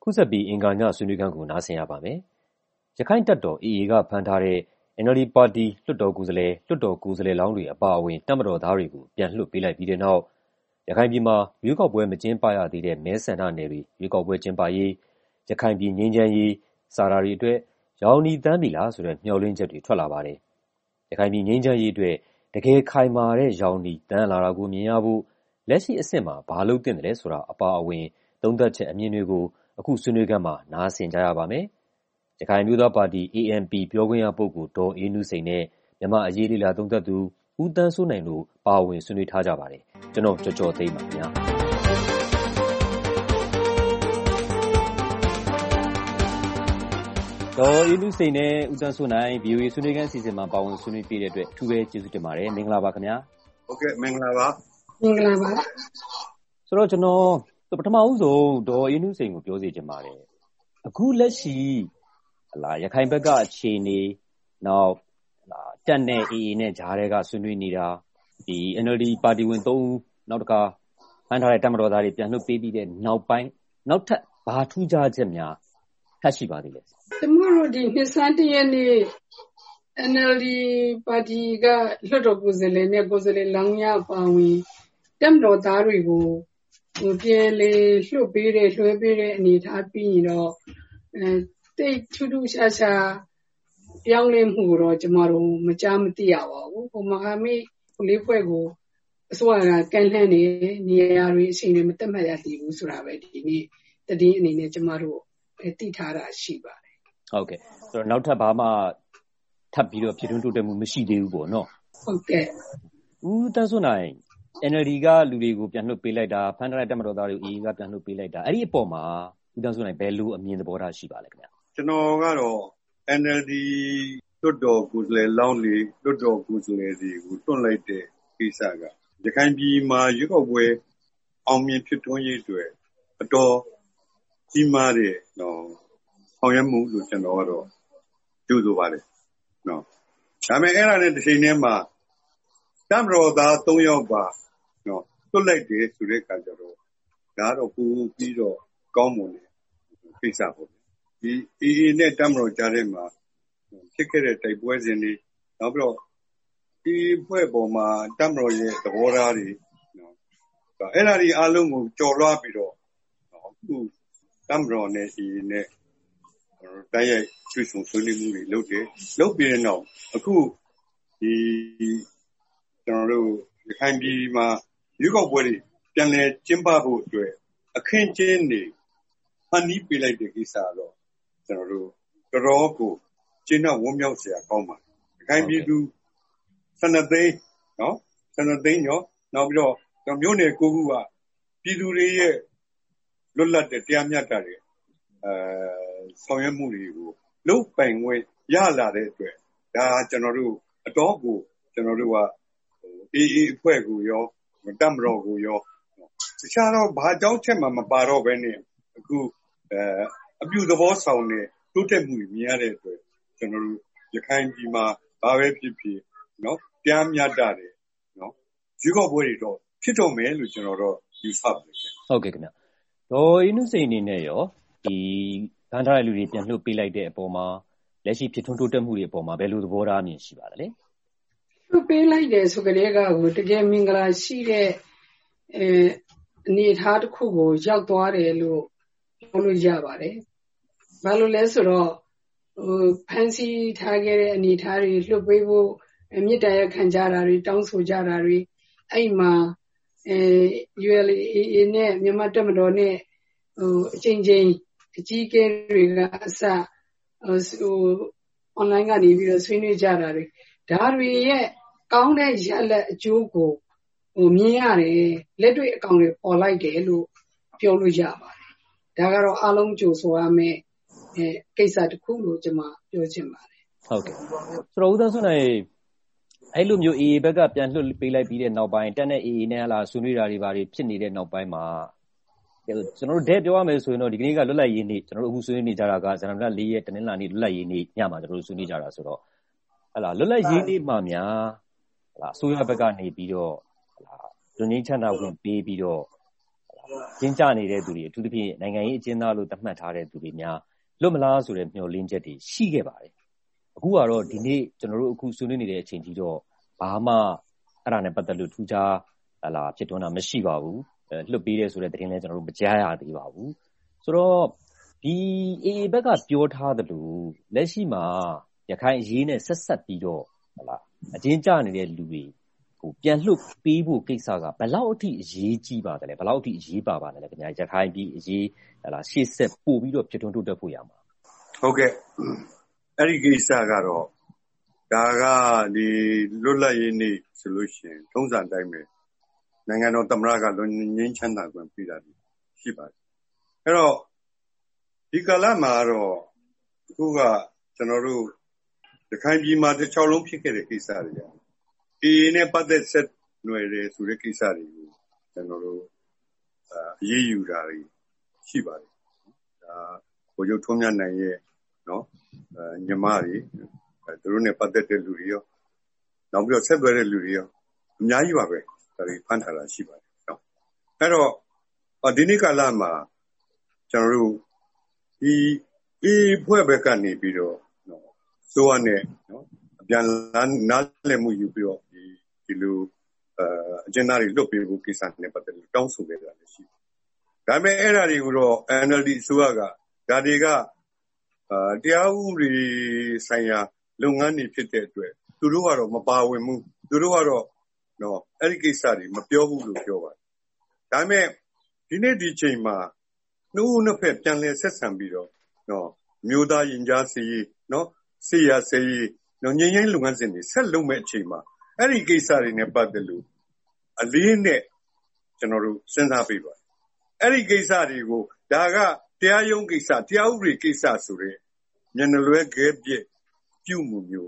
ခုဆက်ပြီးအင်္ဂါညဆွေးနွေးခန်းကိုနားဆင်ရပါမယ်။ရခိုင့်တပ်တော် AA ကဖမ်းထားတဲ့ NLD ပါတီလွှတ်တော်ကိုယ်စားလှယ်၊လွှတ်တော်ကိုယ်စားလှယ်လောင်းတွေအပါအဝင်တပ်မတော်သားတွေကိုပြန်လွှတ်ပေးလိုက်ပြီးတဲ့နောက်ရခိုင်ပြည်မှာရွေးကောက်ပွဲမကျင်းပရသေးတဲ့မဲဆန္ဒနယ်တွေရွေးကောက်ပွဲကျင်းပရေး၊ရခိုင်ပြည်ငြိမ်းချမ်းရေးစတာတွေအတွက်ရောင်နီသန်းပြီလားဆိုတဲ့မျှော်လင့်ချက်တွေထွက်လာပါတယ်။ရခိုင်ပြည်ငြိမ်းချမ်းရေးအတွက်တကယ်ခိုင်မာတဲ့ရောင်နီသန်းလာတာကိုမြင်ရဖို့လက်ရှိအဆင့်မှာဘာလုပ်သင့်တယ်ဆိုတာအပါအဝင်သုံးသပ်ချက်အမြင်တွေကိုအခုဆွေးနွေးခန်းမှာနားဆင်ကြရပါမယ်။ရခိုင်အမျိုးသားပါတီ ANP ပြောခွင့်ရပုဂ္ဂိုလ်ဒေါ်အေးနုစိန်နဲ့မြန်မာ့အရေးလေ့လာသုံးသပ်သူဦးသန်းစိုးနိုင်တို့ပါဝင်ဆွေးနွေးထားကြပါတယ်။ကျွန်တော်ကျော်ကျော်သိန်းပါခင်ဗျာ။ဒေါ်အေးနုစိန်နဲ့ဦးသန်းစိုးနိုင် VOA ဆွေးနွေးခန်းအစီအစဉ်မှာပါဝင်ဆွေးနွေးပေးတဲ့အတွက်အထူးပဲကျေးဇူးတင်ပါတယ်။မင်္ဂလာပါခင်ဗျာ။ဟုတ်ကဲ့မင်္ဂလာပါ။မင်္ဂလာပါ။ဆိုတော့ကျွန်တော်ပထမဦးဆုံးဒေါ်အေးနုစိန်ကိုပြောစီချင်ပါတယ်။အခုလက်ရှိရခိုင်ဘက်ကအခြေအနေနောက်တပ်နဲ့ AA နဲ့ကြားထဲကဆွေးနွေးနေတာဒီ NLD ပါတီဝင်3ဦးနောက်တစ်ခါဖမ်းထားတဲ့တပ်မတော်သားတွေပြန်လွှတ်ပေးပြီးတဲ့နောက်ပိုင်းနောက်ထပ်ဘာထူးခြားချက်များထပ်ရှိပါသေးလဲ။ကျွန်တော်တို့ဒီနှစ်ဆန်းတရက်နေ့ NLD ပါတီကလွှတ်တော်ကိုယ်စားလှယ်နဲ့ကိုယ်စားလှယ်လောင်းရပါဝင်တပ်မတော်သားတွေကိုပြန်လေလွှတ်ပေးတဲ့လွှဲပေးတဲ့အနေထားပြီးရင်တော့တိတ်ထူးထူးခြားခြားပြောင်းလဲမှုတော့ကျမတို့မကြားမသိရပါဘူး။မဟာမိတ်လေးဖွဲ့ကိုအစိုးရကကန်လှမ်းနေရာတွေအချိန်တွေမတက်မှတ်ရသေးဘူးဆိုတာပဲဒီနေ့တည်င်းအနေနဲ့ကျမတို့သိထားတာရှိပါတယ်။ဟုတ်ကဲ့ဆိုတော့နောက်ထပ်ဘာမှထပ်ပြီးတော့ဖြစ်ထွန်းတိုးတက်မှုမရှိသေးဘူးပေါ့နော်။ဟုတ်ကဲ့ဦးသန်းစိုးနိုင်NLD ကလူတွေကိုပြန်လွှတ်ပေးလိုက်တာဖမ်းထားတဲ့တပ်မတော်သားတွေကို AA ကပြန်လွှတ်ပေးလိုက်တာအဲ့ဒီအပေါ်မှာဦးသန်းစိုးနိုင်ဘယ်လိုအမြင်သဘောထားရှိပါလဲခင်ဗျ။ကျွန်တော်ကတော့ NLD လွှတ်တော်ကိုယ်စားလှယ်လောင်းတွေလွှတ်တော်ကိုယ်စားလှယ်တွေကိုတွန်းလိုက်တဲ့ကိစ္စကရခိုင်ပြည်မှာရွေးကောက်ပွဲအောင်မြင်ဖြစ်ထွန်းရေးအတွက်အတော်ကြီးမားတဲ့ဆောင်ရွက်မှုလို့ကျွန်တော်ကတော့ကြိုးဆိုပါတယ်နော်။ဒါပေမဲ့အဲ့ဒါနဲ့တစ်ချိန်တည်းမှာတပ်မတော်သား3ယောက်ပါနော်တွတ်လိုက်တယ်ဆိုတဲ့အခါကျတော့ဒါတော့ပိုပြီးတော့ကောင်းမွန်တဲ့ကိစ္စပေါ့။ဒီ AA နဲ့တပ်မတော်ကြားထဲမှာဖြစ်ခဲ့တဲ့တိုက်ပွဲစဉ်တွေနောက်ပြီးတော့ဒီဖွဲ့ပေါ်မှာတပ်မတော်ရဲ့သဘောထားတွေနော်အဲ့ဒါတွေအားလုံးကိုကြော်လွှားပြီးတော့အခုတပ်မတော်နဲ့ AA နဲ့တိုက်ရိုက်ဆွေးဆုံဆွေးနွေးမှုတွေလုပ်တယ်လုပ်ပြီးတဲ့နောက်အခုဒီကျွန်တော်တို့ရခိုင်ပြည်မှာရွေးကောက်ပွဲတွေပြန်လည်ကျင်းပဖို့အတွက်အခင်းကျင်းနေဖန်တီးပေးလိုက်တဲ့ကိစ္စတော့ကျွန်တော်တို့တော်တော်ကိုကျင်းတော့ဝမ်းမြောက်စရာကောင်းပါတယ်။ရခိုင်ပြည်သူ12သိန်းနော်12သိန်းရောနောက်ပြီးတော့မြို့နယ်9ခုကပြည်သူတွေရဲ့လွတ်လပ်တဲ့တရားမျှတတဲ့ဆောင်ရွက်မှုတွေကိုလုပ်ပိုင်ခွင့်ရလာတဲ့အတွက်ဒါကျွန်တော်တို့အတော်ကိုကျွန်တော်တို့ကAA အဖွဲ့ကိုရောတပ်မတော်ကိုရောတခြားတော့ဘာကြောင့်ချက်မှမပါတော့ဘဲနဲ့အခုအပြုသဘောဆောင်တဲ့တိုးတက်မှုမြင်ရတဲ့အတွက်ကျွန်တော်တို့ရခိုင်ပြည်မှာဘာပဲဖြစ်ဖြစ်နော်တရားမျှတတယ်နော်ရွေးကောက်ပွဲတွေတော့ဖြစ်တော့မယ်လို့ကျွန်တော်တော့ယူဆပါတယ်ဟုတ်ကဲ့ခင်ဗျဒေါ်အေးနုစိန်အနေနဲ့ရောဒီဖမ်းထားတဲ့လူတွေပြန်လွှတ်ပေးလိုက်တဲ့အပေါ်မှာလက်ရှိဖြစ်ထွန်းတိုးတက်မှုတွေအပေါ်မှာဘယ်လိုသဘောထားအမြင်ရှိပါသလဲလွှတ်ပေးလိုက်တယ်ဆိုကြတဲ့ကကိုတကယ်မင်္ဂလာရှိတဲ့အနေအထားတစ်ခုကိုရောက်သွားတယ်လို့ပြောလို့ရပါတယ်။ဘာလို့လဲဆိုတော့ဖန်စီထားခဲ့တဲ့အနေအထားတွေလွှတ်ပေးဖို့မြစ်တရခံကြတာတွေတောင်းဆိုကြတာတွေအဲ့မှာULAနဲ့မြန်မာတပ်မတော်နဲ့အချိန်ချင်းအကြီးကဲတွေကအစonline ကနေပြီးတော့ဆွေးနွေးကြတာတွေဒါတွေရဲ့ကောင်းတဲ့ရလဒ်အကျိုးကိုမြင်ရတယ်လက်တွေ့အကောင်တွေပေါ်လိုက်တယ်လို့ပြောလို့ရပါတယ်ဒါကတော့အားလုံးကြိုဆိုရမယ်ကိစ္စတစ်ခုလို့ကျွန်မပြောချင်ပါတယ်ဟုတ်ကဲ့ဆိုတော့ဦးသန်းစိုးနိုင်အဲ့လိုမျိုး AA ဘက်ကပြန်လွှတ်ပေးလိုက်ပြီးတဲ့နောက်ပိုင်းတက်နဲ့ AA နဲ့ဆွေးနွေးတာတွေဘာတွေဖြစ်နေတဲ့နောက်ပိုင်းမှာကျွန်တော်တို့တဲ့ပြောရမယ်ဆိုရင်တော့ဒီကနေ့ကလွတ်လပ်ရေးနေ့ကျွန်တော်တို့အခုဆွေးနွေးနေကြတာကဇန်နဝါရီလ4ရက်တနင်္လာနေ့လွတ်လပ်ရေးနေ့ညမှာကျွန်တော်တို့ဆွေးနွေးကြတာဆိုတော့လွတ်လပ်ရေးနေ့မှာများအစိုးရဘက်ကနေပြီးတော့လွတ်ငြိမ်းချမ်းသာဝင်ပေးပြီးတော့ကျဉ်းကျနေတဲ့သူတွေအထူးသဖြင့်နိုင်ငံရေးအကျဉ်းသားလို့သတ်မှတ်ထားတဲ့သူတွေများလွတ်မလားဆိုတဲ့မျှော်လင့်ချက်တွေရှိခဲ့ပါတယ်အခုကတော့ဒီနေ့ကျွန်တော်တို့အခုဆွေးနွေးနေတဲ့အချိန်ကြီးတော့ဘာမှအဲ့ဒါနဲ့ပတ်သက်လို့ထူးခြားလာဖြစ်ထွန်းတာမရှိပါဘူးလွတ်ပေးတယ်ဆိုတဲ့သတင်းလည်းကျွန်တော်တို့မကြားရသေးပါဘူးဆိုတော့ဒီ AA ဘက်ကပြောထားသလိုလက်ရှိမှာရခိုင်အရေးနဲ့ဆက်ဆက်ပြီးတော့အကျဉ်းကျနေတဲ့လူတွေပြန်လွတ်ပေးဖို့ကိစ္စကဘယ်လောက်အထိအရေးကြီးပါတယ်လဲဘယ်လောက်အထိအရေးပါလဲခင်ဗျာရခိုင်ပြည်အရေးရှေ့ဆက်ပို့ပြီးတော့ဖြစ်ထွန်းတိုးတက်ဖို့ရမှာဟုတ်ကဲ့အဲ့ဒီကိစ္စကတော့ဒါကဒီလွတ်လပ်ရေးနေ့ဆိုလို့ရှိရင်ထုံးစံတိုင်းပဲနိုင်ငံတော်သမ္မတကလွန်ငင်းချမ်းသာခွင့်ပေးတာရှိပါတယ်အဲ့တော့ဒီကာလမှာတော့အခုကကျွန်တော်တို့ရခိုင်ပြည်မှာတစ်ချောင်းလုံးဖြစ်ခဲ့တဲ့ကိစ္စတွေAA နဲ့ပတ်သက်ဆက်နွယ်တယ်ဆိုတဲ့ကိစ္စတွေကိုကျွန်တော်တို့အရေးယူတာတွေရှိပါတယ်ဒါဘိုလ်ချုပ်ထွန်းမြတ်နိုင်ရဲ့နော်ညီမတွေသူတို့နဲ့ပတ်သက်တဲ့လူတွေရောနောက်ပြီးတော့ဆက်သွယ်တဲ့လူတွေရောအများကြီးပါပဲဒါတွေဖန်ထားတာရှိပါတယ်နော်အဲ့တော့ဒီနေ့ကာလမှာကျွန်တော်တို့ဒီဖွဲ့ဘက်ကနေပြီးတော့နော်စိုးရနဲ့နော်အပြန်နားလည်မှုယူပြီးတော့ဒီလိုအကျဉ်းသားတွေလွတ်ပေးဖို့ကိစ္စနဲ့ပတ်သက်လို့တောင်းဆိုခဲ့တာလည်းရှိတယ်ဒါပေမဲ့အဲ့ဒါတွေကိုတော့ NLD အစိုးရကဒါတွေကတရားဥပဒေဆိုင်ရာလုပ်ငန်းတွေဖြစ်တဲ့အတွက်သူတို့ကတော့မပါဝင်ဘူးသူတို့ကတော့နော်အဲ့ဒီကိစ္စတွေမပြောဘူးလို့ပြောပါတယ်ဒါပေမဲ့ဒီနေ့ဒီချိန်မှာနှစ်ဖက်ပြန်လည်ဆက်ဆံပြီးတော့နော်မျိုးသားရင်ကြားစီနော်ဆေးရဆေးနော်ငြိမ်းချမ်းလုပ်ငန်းစဉ်တွေဆက်လုပ်မဲ့အချိန်မှာအဲ့ဒီကိစ္စတွေနဲ့ပတ်သက်လို့အလေးနဲ့ကျွန်တော်တို့စဉ်းစားပေးပါအဲ့ဒီကိစ္စတွေကိုဒါကတရားရုံးကိစ္စတရားဥပဒေကိစ္စဆိုတဲ့မျက်နှာလွဲခဲပြက်ပြုမှုမျိုး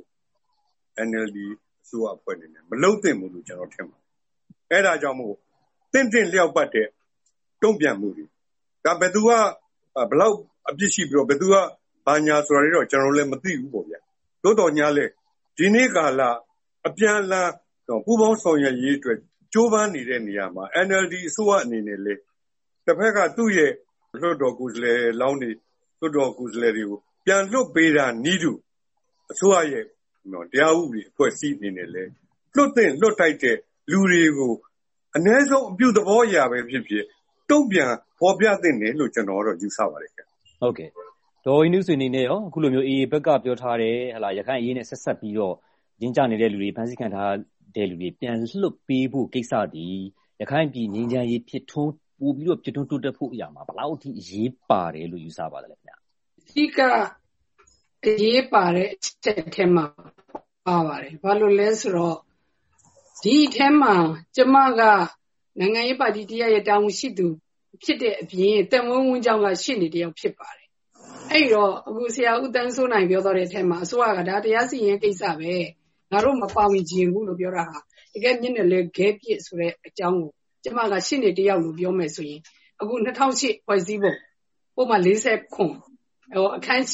NLD အစိုးရအဖွဲ့နေနဲ့မလုပ်သင့်ဘူးလို့ကျွန်တော်ထင်ပါတယ်အဲ့ဒါကြောင့်မို့တင့်လျောက်ပတ်တဲ့တုံ့ပြန်မှုတွေဒါဘယ်သူကဘယ်လောက်အပြစ်ရှိပြီးတော့ဘယ်သူကဘာညာဆိုတာတွေတော့ကျွန်တော်လည်းမသိဘူးပေါ့ဗျာသို့တော်ညာလဲဒီနေ့ကာလအပြန်လာပူပေါင်းဆောင်ရွက်ရေးအတွက်ကြိုးပမ်းနေတဲ့နေရာမှာ NLD အစိုးရအနေနဲ့လေတစ်ဖက်ကသူ့ရဲ့လွှတ်တော်ကိုယ်စားလှယ်လောင်းတွေလွှတ်တော်ကိုယ်စားလှယ်တွေကိုပြန်လွတ်ပေးတာနီးတူအစိုးရရဲ့တရားဥပဒေအဖွဲ့အစည်းအနေနဲ့လေလွတ်ထိုက်တဲ့လူတွေကိုအ ਨੇ ဆုံးအပြုသဘောအရာပဲဖြစ်ဖြစ်တုံ့ပြန်ပေါ်ပြသင့်တယ်လို့ကျွန်တော်ကတော့ယူဆပါတယ်ခင်ဗျဟုတ်ကဲ့ဒေါ်အင်းနုဆွေနေနဲ့ရောအခုလိုမျိုး AA ဘက်ကပြောထားတယ်ရခိုင်အရေးနဲ့ဆက်ဆက်ပြီးတော့ရင်းကြနေတဲ့လူတွေဖမ်းဆီးခံထားတဲ့လူတွေပြန်လွတ်ပေးဖို့ကိစ္စဒီရခိုင်ပြည်ငြိမ်းချမ်းရေးဖြစ်ထွန်းပို့ပြီးတော့ဖြစ်ထွန်းတိုးတက်ဖို့အရာမှာဘယ်လောက်အထိအရေးပါတယ်လို့ယူဆပါသလဲခင်ဗျာအဓိကအရေးပါတဲ့အချက်အထဲမှာပါပါတယ်ဘာလို့လဲဆိုတော့ဒီအထဲမှာကျမကနိုင်ငံရေးပါတီတရားရဲ့တာဝန်ရှိသူဖြစ်တဲ့အပြင်တန်ဝန်းဝန်းကြောင်းကရှေ့နေတယောက်ဖြစ်ပါတယ်အဲ့တော့အခုဆရာဦးတန်းစိုးနိုင်ပြောတော့တဲ့အထဲမှာအစိုးရကဒါတရားစီရင်ကိစ္စပဲငါတို့မပါဝင်ခြင်းဘူးလို့ပြောတာဟာတကယ်မျက်နှာလဲခဲပြစ်ဆိုတဲ့အကြောင်းကိုကျမကရှေ့နေတယောက်လို့ပြောမယ်ဆိုရင်အခု2008ဖွဲ့စည်းပုံပုံမှန်40ခွန်အခန်း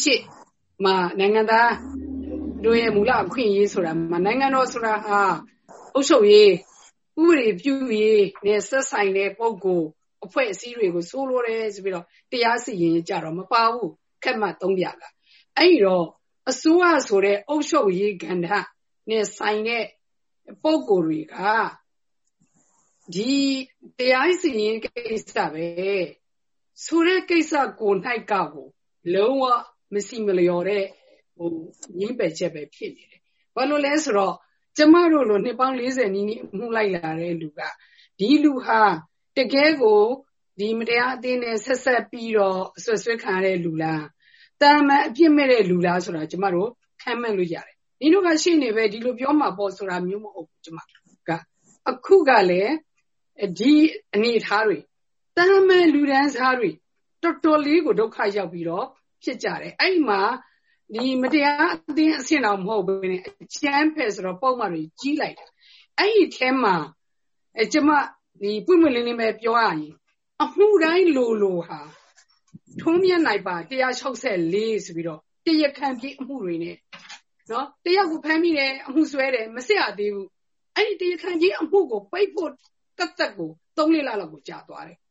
8မှာနိုင်ငံသားတို့ရဲ့မူလအခွင့်အရေးဆိုတာမှာနိုင်ငံတော်ဆိုတာဟာအုပ်ချုပ်ရေးဥပဒေပြုရေးနဲ့ဆက်ဆိုင်တဲ့ပုဂ္ဂိုလ်အဖွဲ့အစည်းတွေကိုစိုးလို့တယ်ဆိုပြီးတော့တရားစီရင်ကြတော့မပါဘူးခက်မှတ်3ပြကအဲ့တော့အစိုးရဆိုတဲ့အုပ်ချုပ်ရေးကဏ္ဍနဲ့ဆိုင်တဲ့ပုဂ္ဂိုလ်တွေကဒီတရားစီရင်ကိစ္စပဲဆိုတဲ့ကိစ္စကို၌ကကိုလုံးဝမရှိမလျော်တဲ့ငင်းပယ်ချက်ပဲဖြစ်နေတယ်ဘာလို့လဲဆိုတော့ကျမတို့လိုနှစ်ပေါင်း40နီးနီးမှုလိုက်လာတဲ့လူကဒီလူဟာတကယ်ကိုဒီမတရားအသင်းနဲ့ဆက်ဆက်ပြီးတော့ဆွဲခံရတဲ့လူလားတာမန်အပြစ်မဲ့တဲ့လူလားဆိုတာကျမတို့ခံမှန်းလို့ရတယ်ဒီလိုကရှိနေပဲဒီလိုပြောမှာပေါ့ဆိုတာမျိုးမဟုတ်ဘူးကျမကအခုကလည်းဒီအနေထားတွေတာမန်လူဒန်းစားတွေတော်တော်လေးကိုဒုက္ခရောက်ပြီးတော့ဖြစ်ကြတယ်အဲ့မှာဒီမတရားအသင်းအဆင့်တော်မဟုတ်ဘူးနဲ့အချမ်းဖက်ဆိုတော့ပုံမှန်တွေကြီးလိုက်တာအဲ့ဒီထဲမှာကျမဒီပွင့်ပွင့်လင်းလင်းပဲပြောရရင်အမှုတိုင်းလိုဟာထုံးမြတ်နိုင်ပါ164ဆိုပြီးတော့တရားခံပြေးအမှုတွေနဲ့နော်တရားကိုဖမ်းမိတယ်အမှုဆွဲတယ်မစစ်ရသေးဘူးအဲ့ဒီတရားခံပြေးအမှုကိုပိတ်ဖို့တက်ကို3-4လလောက်ကိုကြာသွားတယ်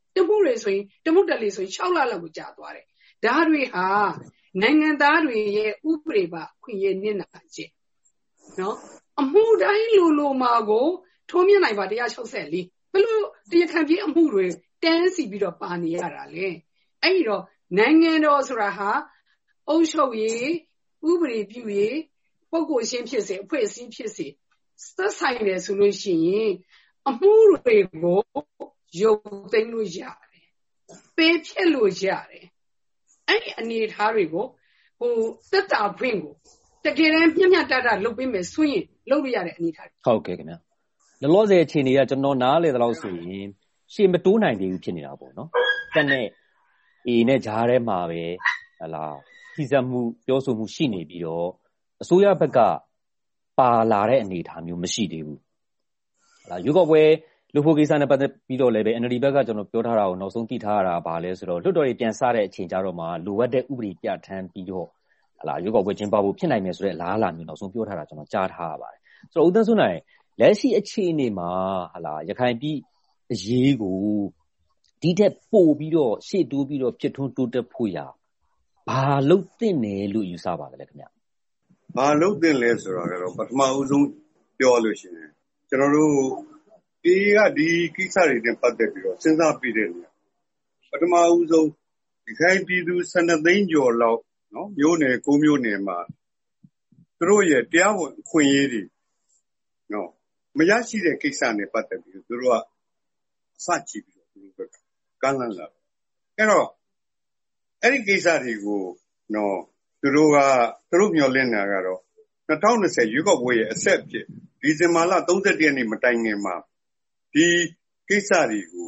တမှုတွေဆိုရင်တမှုတက်လေဆိုရင်6လလောက်ကိုကြာသွားတယ်ဒါတွေဟာနိုင်ငံသားတွေရဲ့ဥပဒေပါခွင့်ရနစ်နာခြင်းနော်အမှုတိုင်းလိုမှာကိုထိုးမြင့်နိုင်ပါ164ဘယ်လိုတရားခံပြေးအမှုတွေတန်းစီပြီးတော့ပါနေရတာလေအဲ့ဒီတော့နိုင်ငံတော်ဆိုတာဟာအုပ်ချုပ်ရေးဥပဒေပြုရေးပုဂ္ဂိုလ်ချင်းဖြစ်စေအဖွဲ့အစည်းဖြစ်စေသက်ဆိုင်တယ်ဆိုလို့ရှိရင်အမှုတွေကိုရုပ်သိမ်းလို့ရတယ်ပေးဖြတ်လို့ရတယ်အဲ့ဒီအနေအထားတွေကိုသက်တာဖွင့်ကိုတကယ်တမ်းမျှတလုပ်ပေးမယ်ဆိုရင်လုပ်ရတဲ့အနေအထားဟုတ်ကဲ့ခင်ဗျာလောလောဆယ်အခြေအနေကကျွန်တော်နားလေတဲ့လောက်ဆိုရင်ရှေ့မတိုးနိုင်သေးဘူးဖြစ်နေတာပေါ့နော်တက်နဲ့အေနဲ့ဂျားထဲမှာပဲဟလာထိစပ်မှုပြောဆိုမှုရှိနေပြီးတော့အစိုးရဘက်ကပါလာတဲ့အနေအထားမျိုးမရှိသေးဘူးဟလာရွေးကောက်ပွဲလူဖို့ကိစ္စနဲ့ပတ်သက်ပြီးတော့လည်းပဲ NLD ဘက်ကကျွန်တော်ပြောထားတာကိုနောက်ဆုံးသိထားရတာပါလဲဆိုတော့လွှတ်တော်တွေပြန်စတဲ့အချိန်ကြတော့မှလိုအပ်တဲ့ဥပဒေပြဋ္ဌာန်းပြီးတော့ဟလာရွေးကောက်ပွဲကျင်းပဖို့ဖြစ်နိုင်မယ်ဆိုတဲ့အလားအလာမျိုးနောက်ဆုံးပြောထားတာကျွန်တော်ကြားထားရပါတယ်ဆိုတော့ဦးသန်းစိုးနိုင်လက်ရှိအခြေအနေမှာဟလာရခိုင်ပြည်အရေးကိုဒီထက်ပိုပြီးတော့ရှေ့တိုးပြီးတော့ဖြစ်ထွန်းတိုးတက်ဖို့ရဘာလုပ်သင့်တယ်လို့ယူဆပါသလဲခင်ဗျဘာလုပ်သင့်လဲဆိုတော့ပထမဦးဆုံးပြောလို့ရှိရင်ကျွန်တော်တို့ဒီကိစ္စတွေနဲ့ပတ်သက်ပြီးတော့စဉ်းစားပြီးတဲ့နေရာပထမဦးဆုံးဒီခိုင်ပြည်သူ12သိန်းကျော်လောက်နော်မျိုးနယ်9မျိုးနယ်မှာသူတို့ရဲ့တရားဝင်အခွင့်အရေးတွေနော်မရရှိတဲ့ကိစ္စနဲ့ပတ်သက်ပြီးသူတို့ကအစချပြီးတော့သူတို့ကမ်းလှမ်းလာအဲ့တော့အဲ့ဒီကိစ္စတွေကိုနော်သူတို့မျှော်လင့်တာကတော့2020ရွေးကောက်ပွဲရဲ့အဆက်အဖြစ်ဒီဇင်ဘာလ31ရက်နေ့မတိုင်ခင်မှာဒီကိစ္စတွေကို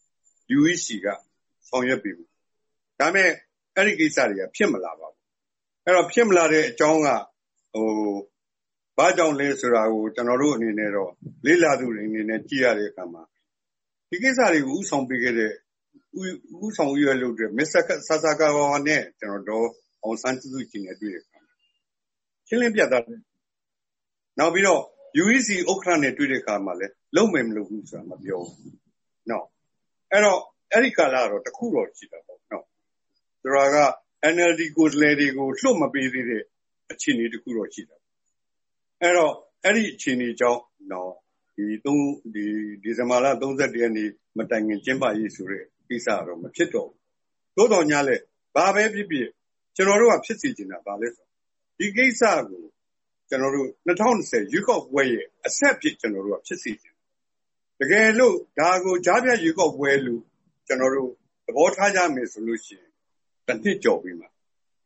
UEC ကဆောင်ရွက်ပြီးဘူးဒါပေမဲ့အဲ့ဒီကိစ္စတွေကဖြစ်မလာပါဘူးအဲ့တော့ဖြစ်မလာတဲ့အကြောင်းကဘာကြောင့်လဲဆိုတာကိုကျွန်တော်တို့အနေနဲ့တော့လေးလာသူတွေအနေနဲ့ကြည့်ရတဲ့အခါမှာဒီကိစ္စတွေကိုဥဆောင်ပေးခဲ့တဲ့ဥဆောင်ရွက်လို့တဲ့မစ္စတာဆာဆာကာဝါနဲ့ကျွန်တော်တို့အောင်ဆန်းစုကြည်နဲ့တွေ့တဲ့အခါမှာရှင်းလင်းပြသတယ်နောက်ပြီးတော့ UEC ဥက္ကဋ္ဌနဲ့တွေ့တဲ့အခါမှာလည်းလုံးမယ်မလုပ်ဘူးဆိုတာမပြောဘူးနော်အဲ့တော့အဲ့ဒီကာလကတော့တခုတော့ရှိတာပေါ့နော်ဆိုတာက NLD ကိုယ်စားလှယ်တွေကိုလွှတ်မပေးသေးတဲ့အခြေအနေတခုတော့ရှိတာအဲ့တော့အဲ့ဒီအခြေအနေကြောင့်တော့ဒီဇင်ဘာလ31ရက်နေ့မတိုင်ခင်ကျင်းပရေးဆိုတဲ့ကိစ္စတော့မဖြစ်တော့ဘူးသို့တော်ညာလဲဘာပဲဖြစ်ဖြစ်ကျွန်တော်တို့ကဖြစ်စီချင်တာဗာလဲဆိုဒီကိစ္စကိုကျွန်တော်တို့2020ရွေးကောက်ပွဲရဲ့အဆက်ဖြစ်ကျွန်တော်တို့ကဖြစ်စီချင်တကယ်လို့ဒါကိုကြားပြရွေးကောက်ပွဲလို့ကျွန်တော်တို့သဘောထားကြမယ်ဆိုလို့ရှိရင်တစ်နှစ်ကျော်ပြီးမှ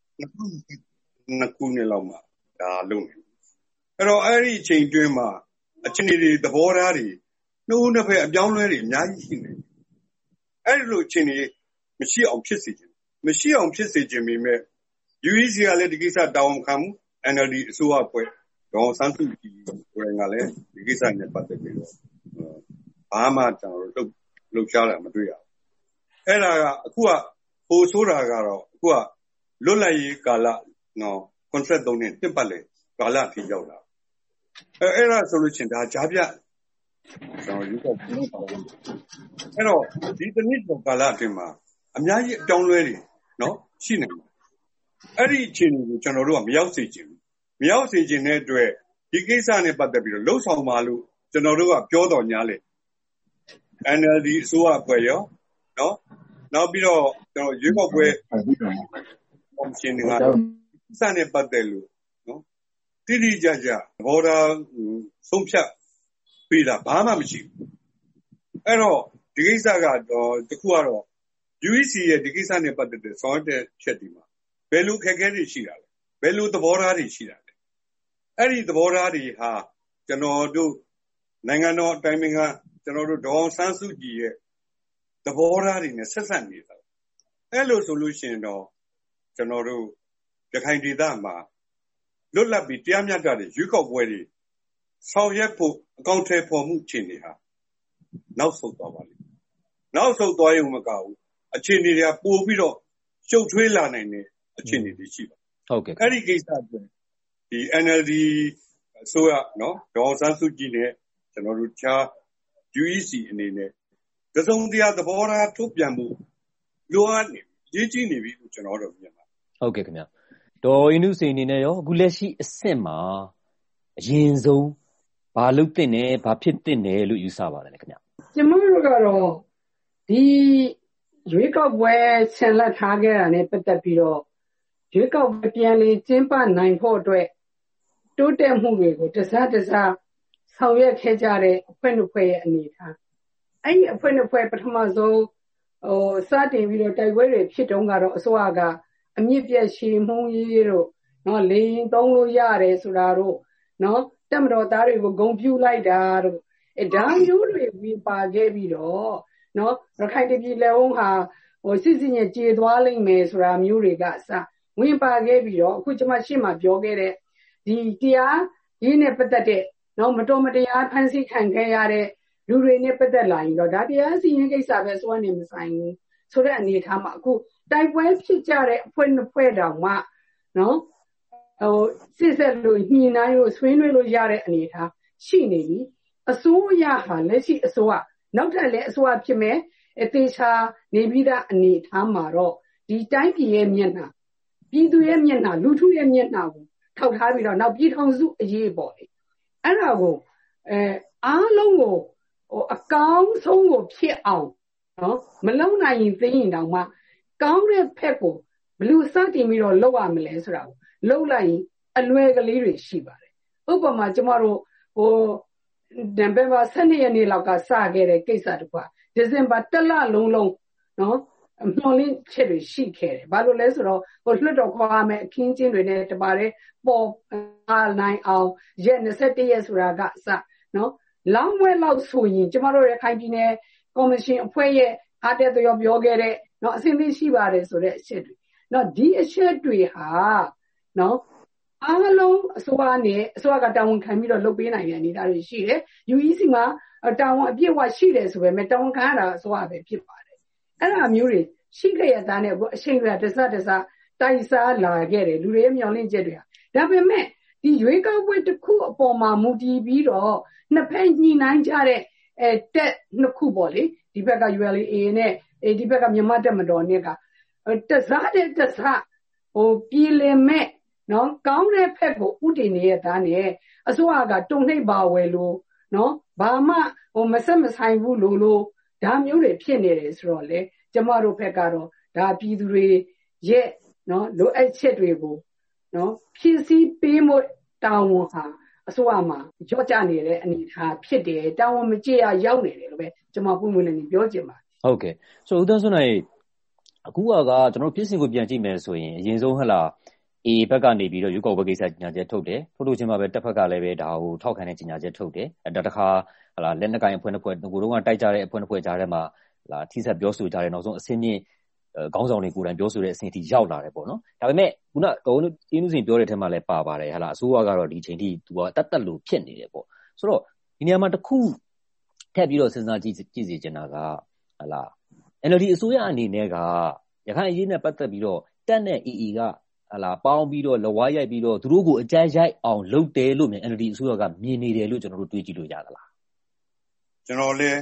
2022ခုနှစ်လောက်မှဒါလုပ်နေအဲ့တော့အဲ့ဒီအချိန်တွင်းမှာအခြေအနေတွေသဘောထားတွေနှိုးနှစ်ဖက်အပြောင်းလဲတွေအများကြီးရှိနေအဲ့ဒီလိုအခြေအနေမရှိအောင်ဖြစ်စေချင်မရှိအောင်ဖြစ်စေချင်ပေမဲ့ UEC ကလည်းဒီကိစ္စတာဝန်ခံမှု NLD အစိုးရအဖွဲ့ဒေါ်စန်းစုကြည်ကိုယ်တိုင်ကလည်းဒီကိစ္စနဲ့ပတ်သက်ပြီးတော့ဘာမှကျွန်တော်တို့လှုပ်ရှားတာမတွေ့ရဘူးအဲ့ဒါကအခုကပိုဆိုးတာကတော့အခုကလွတ်လပ်ရေးကာလနော် concept 3နဲ့တစ်ပတ်လေကာလထိရောက်လာအဲ့ဒါဆိုလို့ချင်းဒါကြားပြကျွန်တော်ယူတော့အဲ့တော့ဒီတစ်နှစ်ကျော်ကာလအတွင်းမှာအများကြီးအပြောင်းလဲတွေနော်ရှိနေတယ်အဲ့ဒီအခြေအနေကိုကျွန်တော်တို့ကမရောက်စေချင်ဘူးမရောက်စေချင်တဲ့အတွက်ဒီကိစ္စနဲ့ပတ်သက်ပြီးတော့လှုပ်ဆောင်ပါလို့ကျွန်တော်တို့ကပြောတော်ညာလေ NLD အစိုးရအဖွဲ့ရောနော်နောက်ပြီးတော့ကျွန်တော်ရွေးကောက်ပွဲကော်မရှင်တွေကစနဲ့ပတ်သက်လို့နော်တိတိကျကျဘော်ဒါဆုံးဖြတ်ပေးတာဘာမှမရှိဘူးအဲ့တော့ဒီကိစ္စကတော့တခုကတော့ UEC ရဲ့ဒီကိစ္စနဲ့ပတ်သက်တဲ့ဆောင်ရွက်တဲ့ချက်ဒီမှာဘယ်လိုခက်ခဲတွေရှိတာလဲဘယ်လိုသဘောထားတွေရှိတာလဲအဲ့ဒီသဘောထားတွေဟာကျွန်တော်တို့နိုင်ငံတော်အတိုင်ပင်ခံကျွန်တော်တို့ဒေါ်ဆန်းစုကြည်ရဲ့သဘောထားတွေနဲ့ဆက်ဆက်နေတာအဲ့လိုဆိုလို့ရှိရင်တော့ကျွန်တော်တို့ရခိုင်ဒေသမှာလွတ်လပ်ပြီးတရားမျှတတဲ့ရွေးကောက်ပွဲတွေဆောင်ရွက်ဖို့အကောင့်ထဲပေါ်မှုအခြေအနေဟာနောက်ဆုတ်သွားပါလိမ့်နောက်ဆုတ်သွားရုံမကဘူးအခြေအနေတွေကပိုပြီးတော့ရှုပ်ထွေးလာနိုင်တဲ့အခြေအနေတွေရှိပါဟုတ်ကဲ့အဲ့ဒီကိစ္စအတွက်ဒီ NLD အစိုးရနော်ဒေါ်ဆန်းစုကြည်နဲ့ကျွန်တော်တို့ချာ UEC အနေနဲ့တစုံတရာသဘောထားထုတ်ပြန်မှုလိုအပ်နေရေးကြည့်နေပြီလို့ကျွန်တော်တို့မြင်ပါတယ်ဟုတ်ကဲ့ခင်ဗျဒေါ်အင်းနုစိန်အနေနဲ့ရောအခုလက်ရှိအဆင့်မှာအရင်ဆုံးဘာလုပ်တင်တယ်ဘာဖြစ်တင်တယ်လို့ယူဆပါတယ်ခင်ဗျကျွန်တော်တို့ကတော့ဒီရွေးကောက်ပွဲဆင်လက်ထားခဲ့တာနဲ့ပတ်သက်ပြီးတော့ရွေးကောက်ပွဲပြန်လည်ကျင်းပနိုင်ဖို့အတွက်တိုးတက်မှုတွေကိုတစားဆောင်ရွက်ခဲ့ကြတဲ့အဖွဲ့နှစ်ဖွဲ့ရဲ့အနေအထားအဲ့ဒီအဖွဲ့နှစ်ဖွဲ့ပထမဆုံးစတင်ပြီးတော့တိုက်ပွဲတွေဖြစ်တုန်းကတော့အစိုးရကအမြင့်ပြည့်ရှည်မှုရေးတို့နော်လေရင်သုံးလို့ရတယ်ဆိုတာတို့နော်တက်မတော်သားတွေကိုဂုံပြူလိုက်တာတို့ဒါမျိုးတွေဝင်ပါခဲ့ပြီးတော့နော်ရခိုင်ပြည်နယ်လုံးဟာစစ်စစ်နဲ့ကြေသွားလိမ့်မယ်ဆိုတာမျိုးတွေကအစဝင်ပါခဲ့ပြီးတော့အခုကျွန်မရှေ့မှာပြောခဲ့တဲ့ဒီတရားရင်းနဲ့ပတ်သက်တဲ့နော်မတော်မတရားဖန်ဆီးခံခဲ့ရတဲ့လူတွေနဲ့ပတ်သက်လာရင်တော့ဒါတရားစီရင်ကိစ္စပဲစွမ်းနေမဆိုင်ဘူးဆိုတဲ့အနေအထားမှာအခုတိုက်ပွဲဖြစ်ကြတဲ့အဖွဲ့နှစ်ဖွဲ့တောင်မှနော်စစ်ဆက်လို့ညှိနှိုင်းလို့ဆွေးနွေးလို့ရတဲ့အနေအထားရှိနေပြီအစိုးရဟာလက်ရှိအစိုးရနောက်ထပ်လည်းအစိုးရဖြစ်မဲ့အသေးချာနေပြီးသားအနေအထားမှာတော့ဒီတိုင်းပြည်ရဲ့မျက်နှာပြည်သူရဲ့မျက်နှာလူထုရဲ့မျက်နှာကိုထောက်ထားပြီးတော့နောက်ပြည်ထောင်စုအရေးပေါ်လေအဲ့ဒါကိုအားလုံးကိုအကောင်းဆုံးကိုဖြစ်အောင်နော်မလုံနိုင်ရင်သိရင်တောင်မှကောင်းတဲ့ဖက်ကိုဘလို့စတင်ပြီးတော့လုပ်ရမလဲဆိုတာကိုလုပ်လိုက်ရင်အလွယ်ကလေးတွေရှိပါတယ်ဥပမာကျမတို့ဒီဇင်ဘာ12ရက်နေ့လောက်ကစခဲ့တဲ့ကိစ္စတကွာဒီဇင်ဘာတစ်လလုံးနော်မျောလင်းချက်တွေရှိခဲ့တယ်ဘာလို့လဲဆိုတော့လွှတ်တော်ခေါ်မယ်အခင်းချင်းတွေနဲ့တပါးတဲ့ပေါ်နိုင်အောင်ရက်21ရက်ဆိုတာကအစနော်လောင်းဝဲလောက်ဆိုရင်ကျမတို့ရခိုင်ပြည်နယ်ကော်မရှင်အဖွဲ့ရဲ့အားတက်တော်ပြောခဲ့တဲ့နော်အစီအစဉ်ရှိပါတယ်ဆိုတဲ့အချက်တွေနော်ဒီအချက်တွေဟာနော်အားလုံးအစိုးရကတာဝန်ခံပြီးတော့လုပ်ပေးနိုင်တဲ့အနေအထားတွေရှိတယ် UEC မှာတာဝန်အပြည့်အဝရှိတယ်ဆိုပေမဲ့တာဝန်ခံရတာအစိုးရပဲဖြစ်ပါတယ်အဲ့ဒါမျိုးတွေရှိခဲ့ရတဲ့နဲ့အချိန်ကတစတိုက်စားလာခဲ့တယ်လူတွေရဲ့မျှော်လင့်ချက်တွေဟာဒါပေမဲ့ဒီရွေးကောက်ပွဲတစ်ခုအပေါ်မှာမူတည်ပြီးတော့နှစ်ဖက်ညှိနှိုင်းကြတဲ့တက်နှစ်ခုပေါ့လေဒီဘက်က ULA နဲ့ဒီဘက်ကမြန်မာတက်မတော်နဲ့ကတစားပြည်လည်မဲ့နော်ကောင်းတဲ့ဖက်ကိုဥတည်နေရတာနဲ့အစိုးရကတုံ့နှိပ်ပါဝယ်လို့နော်ဘာမှမဆက်မဆိုင်ဘူးလို့ဒါမျိုးတွေဖြစ်နေတယ်ဆိုတော့လေကျမတို့ဖက်ကတော့ဒါပြည်သူတွေရဲ့နော်လိုအပ်ချက်တွေကိုနော်ဖြည့်ဆည်းပေးမှုတာဝန်ဟာအစိုးရမှာကြော့ကျနေတဲ့အနေအထားဖြစ်တယ်တာဝန်မကျေရရောက်နေတယ်လို့ပဲကျွန်မပုံမှန်လည်းပြောချင်ပါတယ်ဟုတ်ကဲ့ဆိုဦးသန်းစွန်းနိုင်အခုကကျွန်တော်ဖြစ်စဉ်ကိုပြန်ကြည့်မယ်ဆိုရင်အရင်ဆုံးဟလာအေဘက်ကနေပြီးတော့ရွေးကောက်ပွဲကိစ္စကြီးညာချက်ထုတ်တယ်ထုတ်လို့ချင်းမှာပဲတက်ဖက်ကလည်းပဲဒါကိုထောက်ခံတဲ့ကြီးညာချက်ထုတ်တယ်တခါဟလာလက်နက်ကိုင်အဖွဲ့နှစ်ဖွဲ့ကိုတော့တိုက်ကြတဲ့အဖွဲ့နှစ်ဖွဲ့ကြားထဲမှာလာထိစပ်ပြောဆိုကြတဲ့နောက်ဆုံးအစင်းမြင့်ခေါင်းဆောင်တွေကိုယ်တိုင်ပြောဆိုတဲ့အဆင့်အထိရောက်လာတယ်ပေါ့နော်ဒါပေမဲ့ခုနဒေါ်အင်းနုစိန်ပြောတဲ့ထဲမှာလည်းပါပါတယ်ဟလာအစိုးရကတော့ဒီချိန်ထိသူကတတ်လို့ဖြစ်နေတယ်ပေါ့ဆိုတော့ဒီနေရာမှာတစ်ခုထပ်ပြီးတော့စဉ်းစားကြည့်စီချင်တာကဟလာ NLD အစိုးရအနေနဲ့ကရခိုင်အရေးနဲ့ပတ်သက်ပြီးတော့တက်နဲ့ EE ကဟလာပေါင်းပြီးတော့လဝါရိုက်ပြီးတော့သူတို့ကိုအကြမ်းရိုက်အောင်လုပ်တယ်လို့မြင် NLD အစိုးရကမြင်နေတယ်လို့ကျွန်တော်တို့တွေးကြည့်လို့ရသလားကျွန်တော်လည်း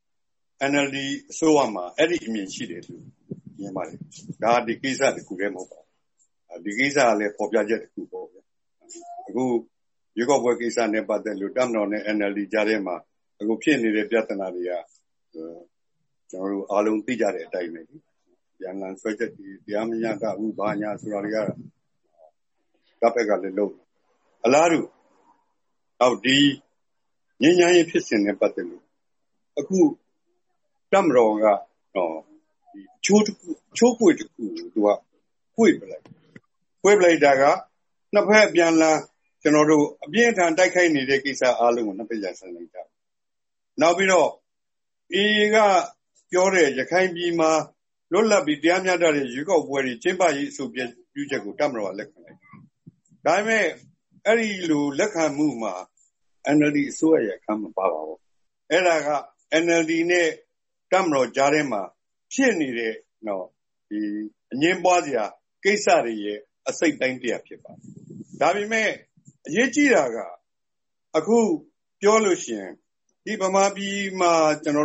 NLD အစိုးရမှာအဲ့ဒီအမြင်ရှိတယ်လို့မြင်ပါတယ်ဒါဒီကိစ္စတခုတည်းမဟုတ်ပါဘူးဒီကိစ္စကလည်းပေါ်ပြချက်တခုပေါ့ဗျအခုရွေးကောက်ပွဲကိစ္စနဲ့ပတ်သက်လို့တပ်မတော်နဲ့ NLD ကြားထဲမှာအခုဖြစ်နေတဲ့ပြဿနာတွေကကျွန်တော်တို့အားလုံးသိကြတဲ့အတိုင်းပဲပြန်လည်ဆွဲချက်တရားမညာကဥဘာညာဆိုတာတွေကတပ်ဖက်ကလည်းလို့အလားတူအောက်ဒီညဉ့်ညမ်းရေးဖြစ်စဉ်နဲ့ပတ်သက်လို့အခုတပ်မတော်ကတော့ဒီချိုးကွေတခုသူကကွေပလိုက်တာကနှစ်ဖက်ပြန်လာကျွန်တော်တို့အပြင်းထန်တိုက်ခိုက်နေတဲ့ကိစ္စအားလုံးကိုနှစ်ဖက်ရဆိုင်လိုက်တာနောက်ပြီးတော့အေကပြောတဲ့ရခိုင်ပြည်မှာလွတ်လပ်ပြီးတရားမျှတတဲ့ရွေးကောက်ပွဲတွေကျင်းပရေးအဆိုပြုချက်ကိုတပ်မတော်ကလက်ခံလိုက်ဒါပေမဲ့အဲ့ဒီလိုလက်ခံမှုမှာ NLD အစိုးရရဲ့အခမ်းမပါပါဘူးအဲ့ဒါက NLD နဲ့တပ်မတော်ကြားထဲမှာဖြစ်နေတဲ့နော်ဒီအငင်းပွားစရာကိစ္စတွေရဲ့အစိတ်တိုင်းတရားဖြစ်ပါတယ်ဒါပေမဲ့အရေးကြီးတာကအခုပြောလို့ရှိရင်ဒီဗမာပြည်မှာကျွန်တော်တို့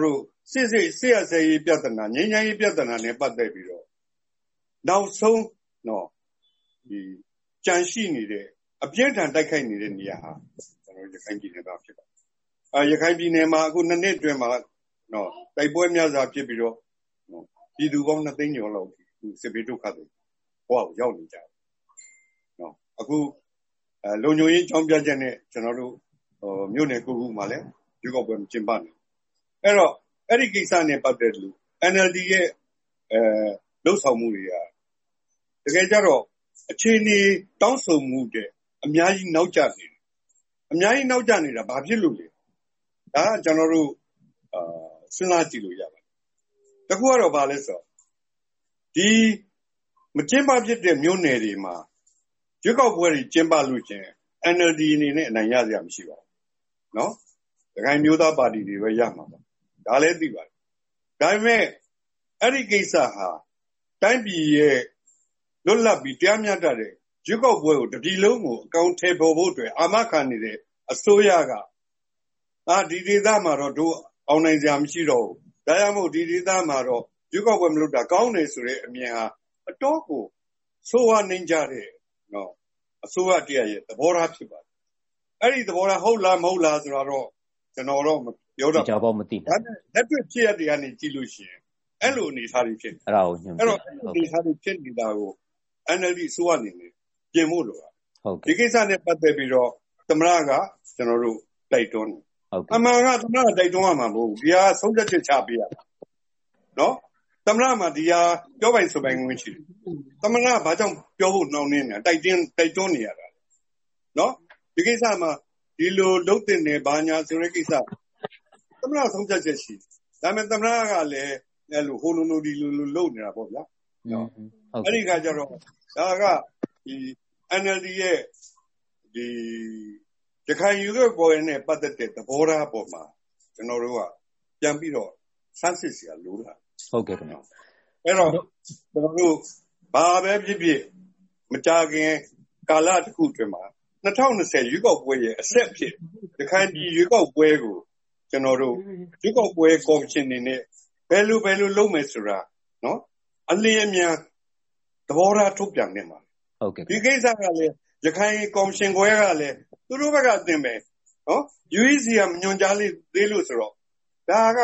စစ်ရစရေးပြဿနာငြိမ်းချမ်းရေးပြဿနာနဲ့ပတ်သက်ပြီးတော့နောက်ဆုံးနော်ဒီကြံရှိနေတဲ့အပြင်းထန်တိုက်ခိုက်နေတဲ့နေရာဟာကျွန်တော်ရခိုင်ပြည်နယ်ကဖြစ်ပါတယ်ရခိုင်ပြည်နယ်မှာအခု2နှစ်အတွင်းမှာနော်တိုက်ပွဲများစွာဖြစ်ပြီးတော့ပြည်သူပေါင်း2သိန်းကျော်လောက်စစ်ဘေးဒုက္ခတွေဘဝကိုရောက်နေကြတယ်နော်အခုလုံခြုံရေးအကြောင်းပြချက်နဲ့ကျွန်တော်တို့မြို့နယ်ကိုမှာလည်းရွေးကောက်ပွဲမကျင်းပနိုင်အဲ့တော့အဲ့ဒီကိစ္စနဲ့ပတ်သက်လို့ NLD ရဲ့လှုပ်ဆောင်မှုတွေကတကယ်ကြတော့အခြေအနေတောင်းဆိုမှုတဲ့အများကြီးနောက်ကျနေတယ်အများကြီးနောက်ကျနေတာဘာဖြစ်လို့လဲဒါကကျွန်တော်တို့စဉ်းစားကြည့်လို့ရပါတယ်တခုကတော့ဘာလဲဆိုတော့ဒီမကျင်းပဖြစ်တဲ့မြို့နယ်တွေမှာရွေးကောက်ပွဲတွေကျင်းပလို့ချင်း NLD အနေနဲ့အနိုင်ရစရာမရှိပါဘူးနော်ရခိုင်မျိုးသားပါတီတွေပဲရမှာပါဒါလည်းသိပါတယ်ဒါပေမဲ့အဲ့ဒီကိစ္စဟာတိုင်းပြည်ရဲ့လွတ်လပ်ပြီးတရားမျှတတဲ့ရွေးကောက်ပွဲကိုတပြည်လုံးကိုအကောင့်ထဲပေါ်ဖို့အတွက်အာမခံနေတဲ့အစိုးရကဒီဒေသမှာတော့တို့အောင်နိုင်စရာမရှိတော့ဘူးဒါကြောင့်မို့ဒီဒေသမှာတော့ရွေးကောက်ပွဲမလုပ်တာကောင်းတယ်ဆိုတဲ့အမြင်ဟာအတော့ကိုဆိုးဝါးနှိမ့်ကြတဲ့နော်အစိုးရတရားရဲ့သဘောထားဖြစ်ပါတယ်အဲ့ဒီသဘောထားဟုတ်လားမဟုတ်လားဆိုတော့ကျွန်တော်တော့မပြောတော့ကြောက်မသိဘူးဒါနဲ့လက်တွေ့ဖြစ်ရတဲ့ကနေကြည့်လို့ရှိရင်အဲ့လိုအနေအထားတွေဖြစ်နေအဲ့ဒါကိုညွှန်ပြအဲ့တော့အနေအထားတွေဖြစ်နေတာကို NLD အစိုးရအနေနဲ့ပြင်ဖို့လိုတာဟုတ်ကဲ့ဒီကိစ္စနဲ့ပတ်သက်ပြီးတော့သမရကကျွန်တော်တို့တိုက်တွန်းတယ်ဟုတ်ကဲ့အမှန်ကသမရတိုက်တွန်းရမှာမဟုတ်ဘူးဒီဟာဆုံးဖြတ်ချက်ချပေးရတာနော်သမရမှာဒီဟာပြောပိုင်ဆိုပိုင်ခွင့်ရှိတယ်သမရဘာကြောင့်ပြောဖို့နှောင့်နှင်းနေတာတိုက်တွန်းနေရတာနော်ဒီကိစ္စမှာဒီလိုလုံးတင်နေဘာညာဆိုတဲ့ကိစ္စသမရဆုံးဖြတ်ချက်ရှိဒါပေမဲ့သမရကလည်းအဲ့လိုဟိုလိုဒီလိုလုပ်နေတာပေါ့ဗျာနော်အဲ့ဒီကကြတော့ဒါကဒီ NLD ရဲ့ဒီရခိုင်ယူခဲ့ပေါ်နဲ့ပတ်သက်တဲ့သဘောထားပေါ်မှာကျွန်တော်တို့ကပြန်ပြီးတော့စမ်းစစ်စရာလိုလာဟုတ်ကဲ့ခင်ဗျအဲ့တော့ကျွန်တော်တို့ဘာပဲဖြစ်ဖြစ်မကြခင်ကာလတစ်ခုအတွင်းမှာ2020ရွေးကောက်ပွဲရဲ့အဆက်ဖြစ်ရခိုင်ပြည်ရွေးကောက်ပွဲကိုကျွန်တော်တို့ရွေးကောက်ပွဲကော်မရှင်နေနဲ့ဘယ်လိုလုပ်မယ်ဆိုတာနော်အလင်းအမြန်သဘောထားထုတ်ပြန်နေမှာဟုတ်ကဲ့ဒီကိစ္စကလည်းရခိုင်ကော်မရှင်ခွဲကလည်းသူတို့ဘက်ကအသင်ပဲနော် UEC ကညွှန်ကြားသေးလို့ဆိုတော့ဒါက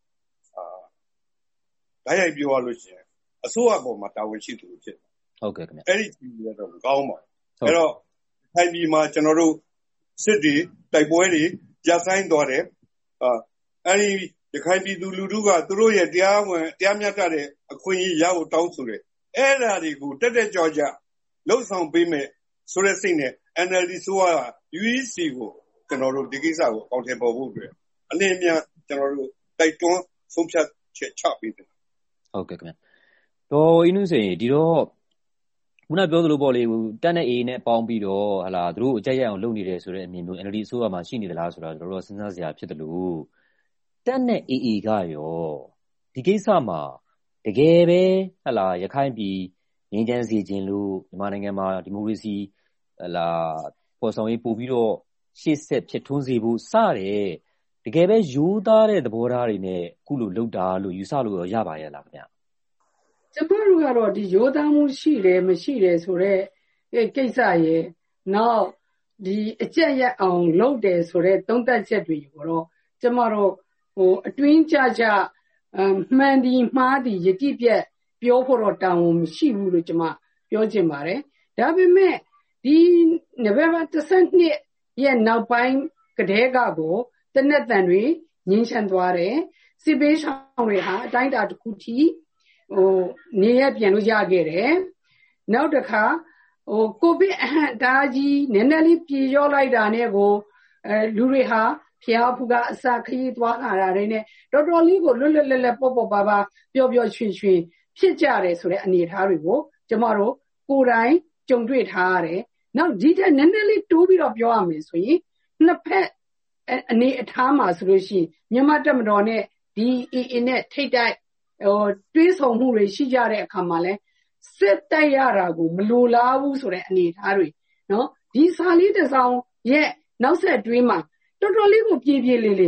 ဓာတ်ရိုက်ပြောရလို့ရှိရင်အစိုးရပေါ်မှာတာဝန်ရှိသူဖြစ်တယ်ဟုတ်ကဲ့ခင်ဗျအဲ့ဒီကြီးရတော့မကောင်းပါဘူးအဲ့တော့ထိုင်ပြည်မှာကျွန်တော်တို့စစ်တွေတိုက်ပွဲတွေရပ်ဆိုင်းသွားတယ်အဲ့ဒီရခိုင်ပြည်သူလူထုကသူတို့ရဲ့တရားမျှတတဲ့အခွင့်အရေးရဖို့တောင်းဆိုတယ်အဲ့ဒါတွေကိုတက်ကြွလှုပ်ဆောင်ပေးမယ်ဆိုတဲ့စိတ်နဲ့ NLD ဆိုက UEC ကိုကျွန်တော်တို့ဒီကိစ္စကိုအကောင့်ထဲပေါ်ဖို့အတွက်အလင်းအမြန်ကျွန်တော်တို့တိုက်တွန်းဆုံးဖြတ်ချက်ချပေးတယ်ဟုတ်ကဲ့ခင်ဗျတော်အင်းနုစိန်ဒီတော့ခုနပြောသလိုပေါ့လေတက်နဲ့ A နဲ့ပေါင်းပြီးတော့ဟလာသူတို့အကြက်ရအောင်လုပ်နေတယ်ဆိုတဲ့အမြင်မျိုး NLD အစိုးရမှာရှိနေသလားဆိုတော့ကျွန်တော်တို့စဉ်းစားစရာဖြစ်တယ်လို့တက်နဲ့ AA ကရောဒီကိစ္စမှာတကယ်ပဲဟလာရခိုင်ပြည်ငြိမ်းချမ်းစေခြင်းလို့မြန်မာနိုင်ငံမှာဒီမိုကရေစီဟလာပေါ်ဆောင်ရေးပို့ပြီးတော့ရှေ့ဆက်ဖြစ်ထွန်းစေဖို့စတယ်တကယ်ပဲရိုးသားတဲ့သဘောထားတွေနဲ့အခုလိုလုပ်တာလို့ယူဆလို့ရပါရဲ့လားခင်ဗျကျမတို့ကတော့ဒီရိုးသားမှုရှိတယ်မရှိတယ်ဆိုတော့ကိစ္စရဲ့နောက်ဒီအကြက်ရက်အောင်လုပ်တယ်ဆိုတော့သုံးသပ်ချက်တွေကိုတော့ကျမတို့အတွင်းကြမှန်ဒီမှားဒီယတိပြက်ပြောဖို့တော့တောင်းမရှိဘူးလို့ကျမပြောချင်ပါတယ်ဒါပေမဲ့ဒီနိုဝင်ဘာ12ရက်နောက်ပိုင်းကတည်းကကိုတနက်တန်တွေငင်းချမ်းသွားတယ်စစ်ပေးဆောင်တွေဟာအတိုင်းအတာတစ်ခုထိနေရပြန်လို့ရခဲ့တယ်နောက်တစ်ခါကိုဗစ်အဟန့်တားကြီးနည်းနည်းလေးပြေလျော့လိုက်တာနဲ့ကိုလူတွေဟာဖျားဖူကအစခရီးသွားလာတာတွေနဲ့တော်တော်လေးကိုလွတ်လွတ်လပ်လပ်ပေါ့ပါပါပျော်ပျော်ရွှင်ရွှင်ဖြစ်ကြတယ်ဆိုတဲ့အနေအထားတွေကိုကျမတို့ကိုယ်တိုင်ကြုံတွေ့ထားရတယ်နောက်ဒီတဲ့နည်းနည်းလေးတိုးပြီးတော့ပြောရမယ်ဆိုရင်နှစ်ဖက်အနေအထားမှာဆိုလို့ရှိရင်မြန်မာတပ်မတော်နဲ့ဒီ AA နဲ့ထိတ်တိုက်တွေးဆောင်မှုတွေရှိကြတဲ့အခါမှာလဲစစ်တိုက်ရတာကိုမလိုလားဘူးဆိုတဲ့အနေအထားတွေနော်ဒီစာလေးတစ်စောင်ရဲ့နောက်ဆက်တွဲမှာတော်တော်လေးကိုပြေးလေး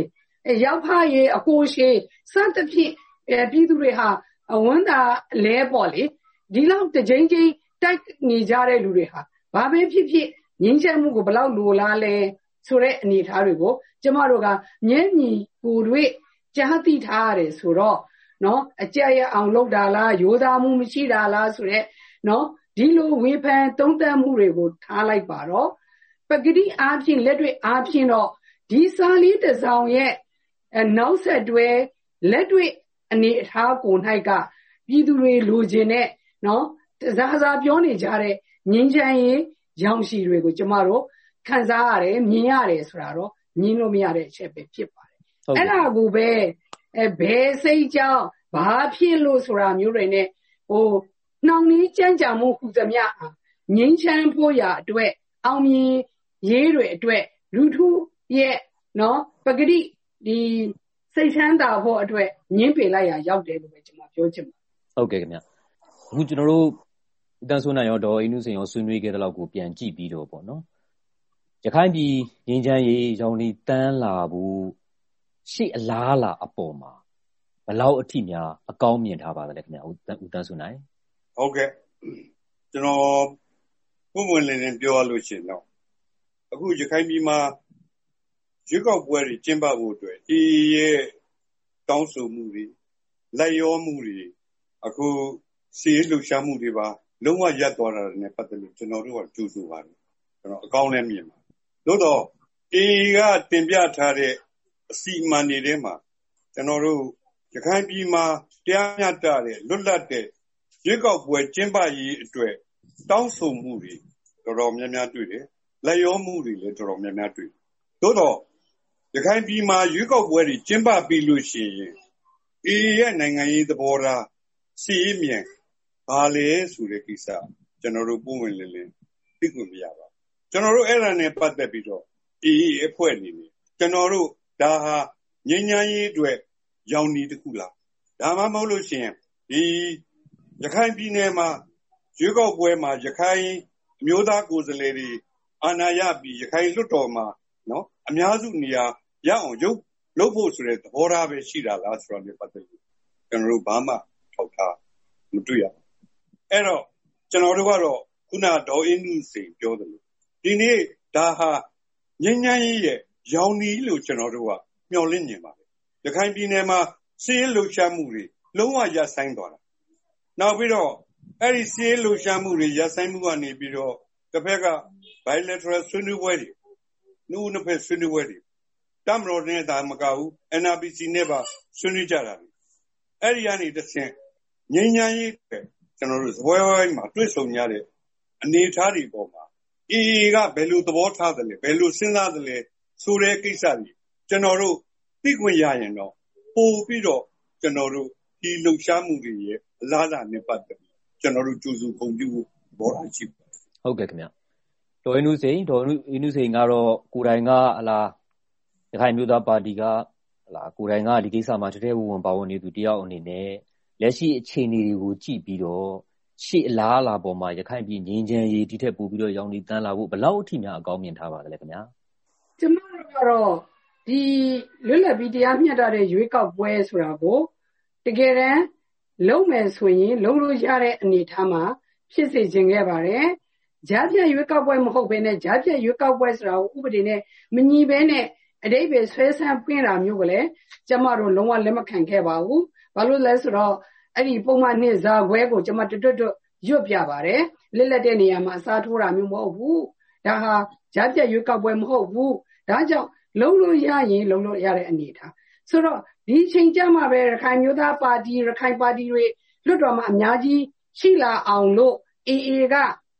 ရောက်ဖရေအကိုရှိစသဖြင့်ပြည်သူတွေဟာဝန်တာလဲပေါ့လေဒီလောက်တစ်ချိန်ချင်းတိုက်နေကြတဲ့လူတွေဟာဘာပဲဖြစ်ဖြစ်ငြိမ်းချမ်းမှုကိုဘလောက်လိုလားလဲဆိုတဲ့အနေအထားတွေကိုကျမတို့ကမျက်မြင်ကိုယ်တွေ့ကြားသိထားရတယ်ဆိုတော့နော်အကြက်ရအောင်လုပ်တာလားရိုးသားမှုမရှိတာလားဆိုတဲ့နော်ဒီလိုဝေဖန်သုံးသပ်မှုတွေကိုထားလိုက်ပါတော့ပဂတိအားဖြင့်လက်တွေ့အားဖြင့်တော့ဒီစာလေးတစ်စောင်ရဲ့နောက်ဆက်တွဲလက်တွေ့အနေအထားကို၌ကပြည်သူတွေလိုချင်တဲ့နော်စကားပြောနေကြတဲ့ငြိမ်းချမ်းရေးရောင်ရှိတွေကိုကျမတို့ခံစားရတယ်မြင်ရတယ်ဆိုတာတော့မြင်လို့မရတဲ့အချက်ပဲဖြစ်ပါတယ်အဲ့ဒါကိုပဲဘယ်စိတ်ကြောင့်ဘာဖြစ်လို့ဆိုတာမျိုးတွေနဲ့နှောင်နှီးကြမ်းကြမှုဟူသမျှငြိမ်းချမ်းဖို့ရာအတွက်အောင်မြင်ရေးတွေအတွက်လူထုရဲ့နော်ပဂတိဒီစိတ်ချမ်းသာဖို့အတွက်ညှင်းပယ်လိုက်ရရောက်တယ်လို့ပဲကျွန်တော်ပြောချင်ပါတယ်ဟုတ်ကဲ့ခင်ဗျအခုကျွန်တော်တို့တန်ဆိုးနိုင်ရောဒေါ်အင်းနုစိန်ရောဆွေးနွေးခဲ့တဲ့လောက်ကိုပြန်ကြည့်ပြီးတော့ပေါ့နော်ရခိုင်ပြည်ငြိမ်းချမ်းရေးရောင်လီတန်းလာဘူးရှေ့အလားလာအပေါ်မှာဘလောက်အထိများအကောင်းမြင်ထားပါသလဲခင်ဗျဦးတန်းဆိုနိုင်ဟုတ်ကဲ့ကျွန်တော်ပုံမှန်လည်းပြောရလို့ရှိရင်တော့အခုရခိုင်ပြည်မှာရွေးကောက်ပွဲတွေကျင်းပဖို့အတွက်ဒီရဲ့တောင်းဆိုမှုတွေလက်ရောမှုတွေအခုစီးလှုပ်ရှားမှုတွေပါလုံးဝရပ်သွားတာနဲ့ပတ်သက်လို့ကျွန်တော်တို့ကကြိုးဆိုပါတယ်ကျွန်တော်အကောင်းလည်းမြင်ပါသို့တော့အေကတင်ပြထားတဲ့အစီအမံတွေထဲမှာကျွန်တော်တို့ရခိုင်ပြည်မှာတရားမျှတတဲ့လွတ်လပ်တဲ့ရွေးကောက်ပွဲကျင်းပရေးအတွက်တောင်းဆိုမှုတွေတော်တော်များများတွေ့တယ်လက်ရောမှုတွေလည်းတော်တော်များများတွေ့သို့တော့ရခိုင်ပြည်မှာရွေးကောက်ပွဲတွေကျင်းပပြီးလို့ရှိရင်အေရဲ့နိုင်ငံရေးသဘောထားစီးရင်မြန်ဘာလဲဆိုတဲ့ကိစ္စကျွန်တော်တို့ပုံဝင်လင်းလင်းသိခွင့်မရပါဘူးကျွန်တော်တို့အဲ့ဒါနဲ့ပတ်သက်ပြီးတော့အေအဖွဲ့အနေနဲ့ကျွန်တော်တို့ဒါဟာငြိမ်းချမ်းရေးအတွက်ရောင်နီတစ်ခုလားဒါမှမဟုတ်လို့ရှိရင်ဒီရခိုင်ပြည်နယ်မှာရွေးကောက်ပွဲမှာရခိုင်အမျိုးသားကိုယ်စားလှယ်တွေအာဏာရပြီးရခိုင်လွှတ်တော်မှာနော်အများစုနေရာရအောင်လုပ်ဖို့ဆိုတဲ့သဘောထားပဲရှိတာလားဆိုတော့လည်းပတ်သက်လို့ကျွန်တော်တို့ဘာမှထောက်ထားမတွေ့ရဘူးအဲ့တော့ကျွန်တော်တို့ကတော့ခုနဒေါ်အင်းနုစိန်ပြောတယ်လို့ဒီနေ့ဒါဟာငြိမ်းချမ်းရေးရဲ့ရောင်နီလို့ကျွန်တော်တို့ကမျှော်လင့်နေပါတယ်ရခိုင်ပြည်နယ်မှာစီးလှုပ်ရှားမှုတွေလုံးဝရပ်ဆိုင်းသွားတာနောက်ပြီးတော့အဲ့ဒီစီးလှုပ်ရှားမှုတွေရပ်ဆိုင်းမှုကနေပြီးတော့တစ်ဖက်က bilateral ဆွေးနွေးပွဲတွေနှစ်ဖက်ဆွေးနွေးပွဲတွေတမတော်နဲ့ဒါမကဘူး NRPC နဲ့ပါဆွေးနွေးကြတာအဲ့ဒီကနေတစ်ဆင့်ငြိမ်းချမ်းရေးကျွန်တော်တို့ဇပွဲဝိုင်းမှာတွေ့ဆုံရတဲ့အနေအထားတွေပေါ်မှာအေကဘယ်လိုသဘောထားတယ်လဲဘယ်လိုစဉ်းစားတယ်လဲဆိုတဲ့ကိစ္စတွေကျွန်တော်တို့သိခွင့်ရရင်တော့ပို့ပြီးတော့ကျွန်တော်တို့ဒီလှုပ်ရှားမှုတွေရဲ့အလားအလာနဲ့ပတ်သက်ပြီးကျွန်တော်တို့ကြိုးစုပုံပြုဖို့ဘောထားရှိပါတယ်ဟုတ်ကဲ့ခင်ဗျဒေါ်အင်းနုစိန်ကတော့ကိုယ်တိုင်ကရခိုင်မျိုးသားပါတီကကိုယ်တိုင်ကဒီကိစ္စမှာတထဲဝင်ပါဝင်နေသူတယောက်အနေနဲ့လက်ရှိအခြေအနေတွေကိုကြည့်ပြီးတော့ရှေ့အလားအလာပေါ်မှာရခိုင်ပြည်ငြိမ်းချမ်းရေးဒီထက်ပိုပြီးတော့ရောင်နီတန်းလာဖို့ဘယ်လောက်အထိများအကောင်းမြင်ထားပါသလဲခင်ဗျာကျမတို့ကတော့ဒီလွတ်လပ်ပြီးတရားမျှတတဲ့ရွေးကောက်ပွဲဆိုတာကိုတကယ်တမ်းလုံးမယ်ဆိုရင်လုံးလို့ရတဲ့အနေအထားမှာဖြစ်စေခြင်းခဲ့ပါတယ်ကြားဖြတ်ရွေးကောက်ပွဲမဟုတ်ဘဲနဲ့ကြားဖြတ်ရွေးကောက်ပွဲဆိုတာကိုဥပဒေနဲ့မညီဘဲနဲ့အတိတ်ပဲဆွဲဆန်းပင်းတာမျိုးကိုလည်းကျမတို့လုံးဝလက်မခံခဲ့ပါဘူးဘာလို့လဲဆိုတော့အဲ့ဒီပုံမှန်နှစ်ဇာခွဲကိုကျမတွတ်ရွတ်ပြပါတယ်လက်လက်တဲ့နေရာမှာအစားထိုးတာမျိုးမဟုတ်ဘူးဒါဟာကြားဖြတ်ရွေးကောက်ပွဲမဟုတ်ဘူးဒါကြောင့်လုံးလို့ရရင်လုံးလို့ရတဲ့အနေအထားဆိုတော့ဒီချိန်ကျမှပဲရခိုင်မျိုးသားပါတီရခိုင်ပါတီတွေလွတ်တော်မှာအများကြီးရှိလာအောင်လို့AA က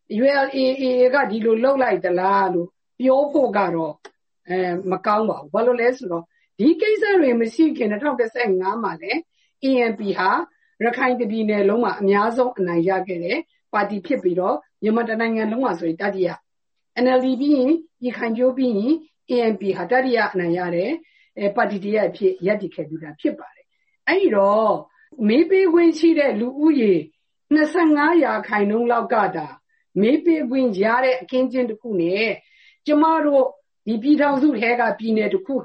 ULAA ကဒီလိုလှုပ်လိုက်သလားလို့ပြောဖို့ကတော့မကောင်းပါဘူးဘာလို့လဲဆိုတော့ဒီကိစ္စတွေမရှိခင်2015မှာလည်း ANP ဟာရခိုင်ပြည်နယ်လုံးမှာအများဆုံးအနိုင်ရခဲ့တဲ့ပါတီဖြစ်ပြီးတော့မြန်မာနိုင်ငံလုံးမှာဆိုရင်တတိယ NLD ပြီးရင်ရခိုင်ကျိုးပြီးရင် ANP ဟာတတိယအနိုင်ရတဲ့ပါတီတရပ်ဖြစ်ရပ်တည်ခဲ့ပြီးတာဖြစ်ပါတယ်အဲ့ဒီတော့မေးပေးခွင့်ရှိတဲ့လူဦးရေ25%လောက်ကတာမေးပေးခွင့်ရတဲ့အခင်းကျင်းတစ်ခုနဲ့ကျမတို့ဒီပြည်ထောင်စုထဲကပြည်နယ်တစ်ခုဟာ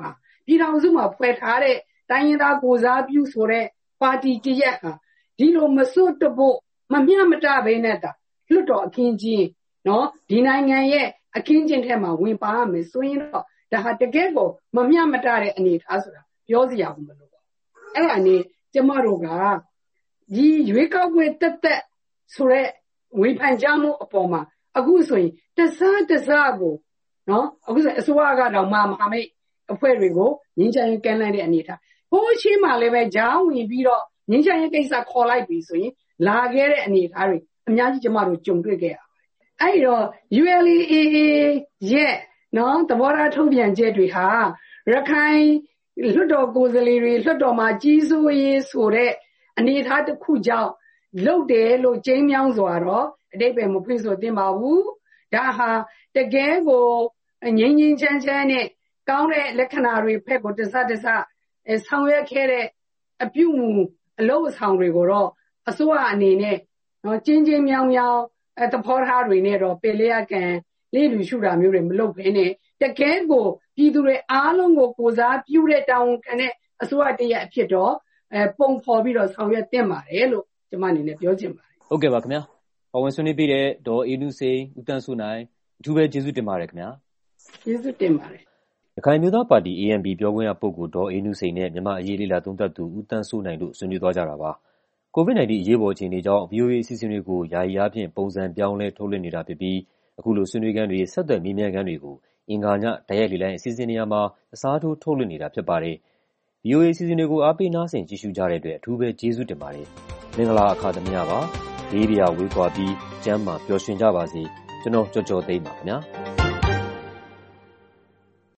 ပြည်ထောင်စုမှာဖွဲ့ထားတဲ့တိုင်းရင်းသားကိုစားပြုဆိုတဲ့ပါတီတရက်ဟာဒီလိုမစွတ်တဖို့မမျှမတဘဲနဲ့တာလွတ်တော်အခင်းကြီးနော်ဒီနိုင်ငံရဲ့အခင်းကျင်းထဲမှာဝင်ပါရမယ်ဆိုရင်တော့ဒါဟာတကယ်ကိုမမျှမတတဲ့အနေအထားဆိုတာပြောစရာမလိုပါဘူးအဲ့ဒါနဲ့ကျမတို့ကဒီရွေးကောက်ပွဲတက်ဆိုတဲ့ဝေဖန်ကြမှုအပေါ်မှာအခုဆိုရင်တစားကိုနော်အခုဆိုအစိုးရကတော့မဟာမိတ်အဖွဲ့တွေကိုငင်းချင်ကမ်းလိုက်တဲ့အနေအထားဟိုးချင်းမှလည်းပဲဂျားဝင်ပြီးတော့ငင်းချင်ကိစ္စခေါ်လိုက်ပြီဆိုရင်လာခဲ့တဲ့အနေအထားတွေအများကြီးကျမတို့ကြုံတွေ့ခဲ့ရပါတယ်အဲ့တော့ ULA/AA ရဲ့နော်သဘောထားထုတ်ပြန်ချက်တွေဟာရခိုင်လွှတ်တော်ကိုယ်စားလှယ်တွေလွှတ်တော်မှာကြီးစိုးရေးဆိုတဲ့အနေအထားတစ်ခုကြောင့်လုပ်တယ်လို့ကျင်းမြောင်းစွာတော့အတိတ်ပဲမဖွင့်ဆိုသင့်ပါဘူးဒါဟာတကယ်ကိုငြိမ်းချမ်းနဲ့ကောင်းတဲ့လက္ခဏာတွေဖက်ကိုတစဆောင်ရွက်ခဲ့တဲ့အပြုမူအလုပ်အဆောင်တွေကိုတော့အစိုးရအနေနဲ့နော်ကျင်းမြောင်းသဘောထားတွေနဲ့တော့ပယ်လျက်ကံလေးလူရှုတာမျိုးတွေမလုပ်ဘဲနဲ့တကယ်ကိုပြည်သူတွေအားလုံးကိုကိုစားပြုတဲ့တာဝန်ခံတဲ့အစိုးရတရက်အဖြစ်တော့ပုံဖော်ပြီးတော့ဆောင်ရွက်သင့်ပါတယ်လို့ကျွန်မအနေနဲ့ပြောချင်ပါတယ်ဟုတ်ကဲ့ပါခင်ဗျာပဝန်ဆွေးနွေးပြတဲ့ဒေါ်အေးနုစိန်ဦးတန်းစုနိုင်အထူးပဲကျေးဇူးတင်ပါတယ်ခင်ဗျာကျေးဇူးတင်ပါတယ်ရခိုင်မျိုးသားပါတီ ANP ပြောခွင့်ရပုဂ္ဂိုလ်ဒေါ်အေးနုစိန်နဲ့မြန်မာအရေးလေ့လာသုံးသပ်သူဦးတန်းစုနိုင်တို့ဆွေးနွေးသွားကြတာပါCOVID-19 အရေးပေါ်အခြေအနေကြောင့် VOA အစီအစဉ်တွေကိုယာယီအားဖြင့်ပုံစံပြောင်းလဲထုတ်လွှင့်နေတာဖြစ်ပြီးအခုလိုဆွေးနွေးခန်းတွေဆက်သွယ်မေးမြန်းခန်းတွေကိုအင်္ဂါညတိုက်ရိုက်လေလိုင်းအစီအစဉ်နေရာမှာအစားထိုးထုတ်လွှင့်နေတာဖြစ်ပါတယ်။ VOA အစီအစဉ်တွေကိုအားပေးနားဆင်ကြည့်ရှုကြတဲ့အတွက်အထူးပဲကျေးဇူးတင်ပါတယ်။မင်္ဂလာအခါသမယပါ။ဘေးပြာဝေးကွာပြီးကျမ်းမာပျော်ရွှင်ကြပါစေ။ကျွန်တော်ကြော်သိမ်းပါခင်ဗျာ။